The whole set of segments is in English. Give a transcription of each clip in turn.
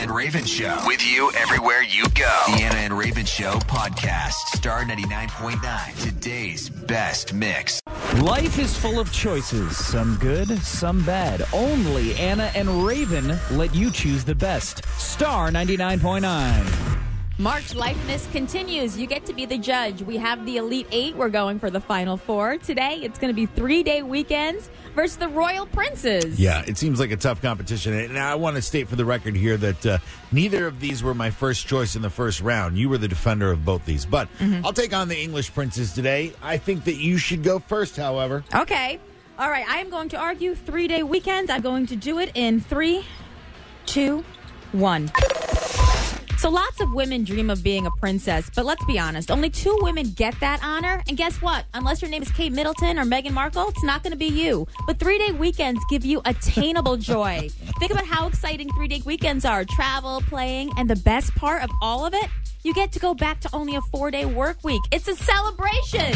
and Raven Show. With you everywhere you go. The Anna and Raven Show podcast. Star 99.9. Today's best mix. Life is full of choices. Some good, some bad. Only Anna and Raven let you choose the best. Star 99.9. March Lifeness continues. You get to be the judge. We have the Elite Eight. We're going for the Final Four. Today, it's going to be 3-day weekends versus the Royal Princes. Yeah, it seems like a tough competition. And I want to state for the record here that neither of these were my first choice in the first round. You were the defender of both these. But I'll take on the English Princes today. I think that you should go first, however. Okay. All right. I am going to argue 3-day weekends. I'm going to do it in 3, 2, 1. So lots of women dream of being a princess, but let's be honest, only 2 women get that honor. And guess what? Unless your name is Kate Middleton or Meghan Markle, it's not going to be you. But 3-day weekends give you attainable joy. Think about how exciting 3-day weekends are. Travel, playing, and the best part of all of it, you get to go back to only a 4-day work week. It's a celebration.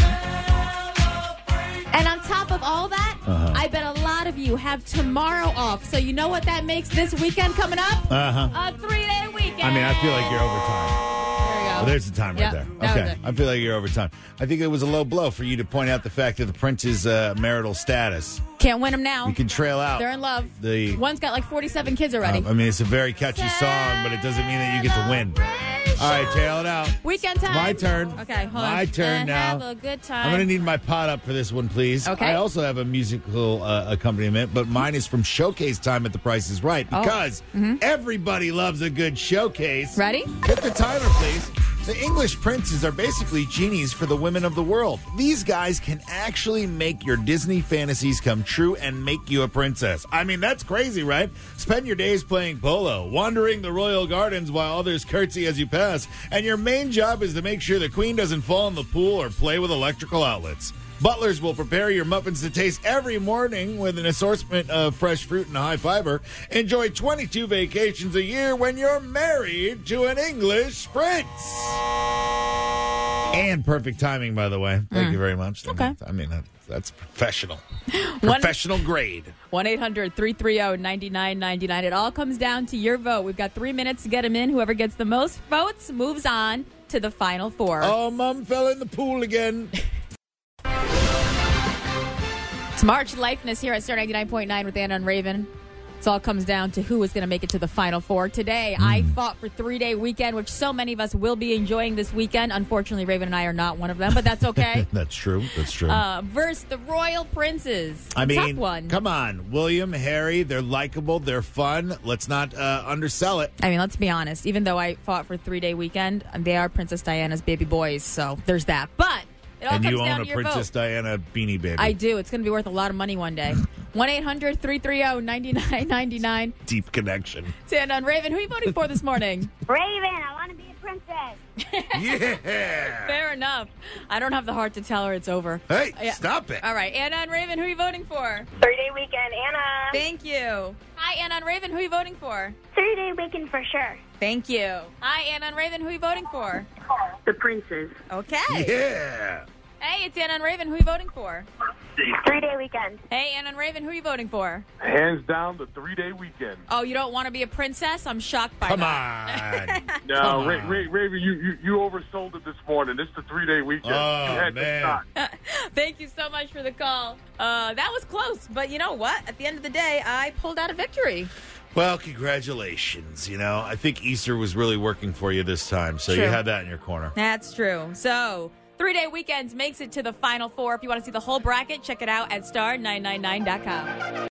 And on top of all that, I bet a lot of you have tomorrow off. So you know what that makes this weekend coming up? A 3-day weekend. I mean, I feel like you're overtime. There you go. Well, there's the time right there. that was Okay. it. I feel like you're overtime. I think it was a low blow for you to point out the fact of the prince's marital status. Can't win them now. You can trail out. They're in love. The- One's got like 47 kids already. I mean, it's a very catchy song, but it doesn't mean that you get to win. All right, tail it out. Weekend time. My turn. Okay, hold on. My turn And now. Have a good time. I'm going to need my pot up for this one, please. Okay. I also have a musical accompaniment, but mine is from Showcase Time at The Price is Right because everybody loves a good showcase. Ready? Hit the timer, please. The English princes are basically genies for the women of the world. These guys can actually make your Disney fantasies come true and make you a princess. I mean, that's crazy, right? Spend your days playing polo, wandering the royal gardens while others curtsy as you pass, and your main job is to make sure the queen doesn't fall in the pool or play with electrical outlets. Butlers will prepare your muffins to taste every morning with an assortment of fresh fruit and high fiber. Enjoy 22 vacations a year when you're married to an English prince. And perfect timing, by the way. Thank you very much. Okay. I mean, that's professional. Professional grade. 1-800-330-9999. It all comes down to your vote. We've got 3 minutes to get them in. Whoever gets the most votes moves on to the Final Four. Oh, Mom fell in the pool again. It's March Lifeness here at Star 99.9 with Anna and Raven. It all comes down to who is going to make it to the Final Four. Today, I fought for 3-day weekend, which so many of us will be enjoying this weekend. Unfortunately, Raven and I are not one of them, but that's okay. That's true. That's true. Versus the Royal Princes. I mean, tough one. Come on. William, Harry, they're likable. They're fun. Let's not undersell it. I mean, let's be honest. Even though I fought for 3-day weekend, they are Princess Diana's baby boys, so there's that. But it all And comes you down own to a your Princess vote. Diana beanie baby. I do. It's going to be worth a lot of money one day. 1-800-330-9999. Deep connection. Sand on Raven. Who are you voting for this morning? Raven, I want to be a princess. Yeah. Fair enough. I don't have the heart to tell her it's over. Hey, Yeah. stop it. All right, Anna and Raven, who are you voting for? 3-day weekend, Anna. Thank you. Hi, Anna and Raven, who are you voting for? 3-day weekend for sure. Thank you. Hi, Anna and Raven, who are you voting for? The princes. Okay. Yeah. Hey, it's Anna and Raven, who are you voting for? 3-day weekend. Hey, Anna and Raven, who are you voting for? Hands down, the 3-day weekend. Oh, you don't want to be a princess? I'm shocked by Come that. on. No, Come on. Raven, you oversold it this morning. It's the 3-day weekend. Oh, you had man. the shot. Thank you so much for the call. That was close, but you know what? At the end of the day, I pulled out a victory. Well, congratulations. You know, I think Easter was really working for you this time, so True. you had that in your corner. That's true. So, 3-day weekends makes it to the Final Four. If you want to see the whole bracket, check it out at star999.com.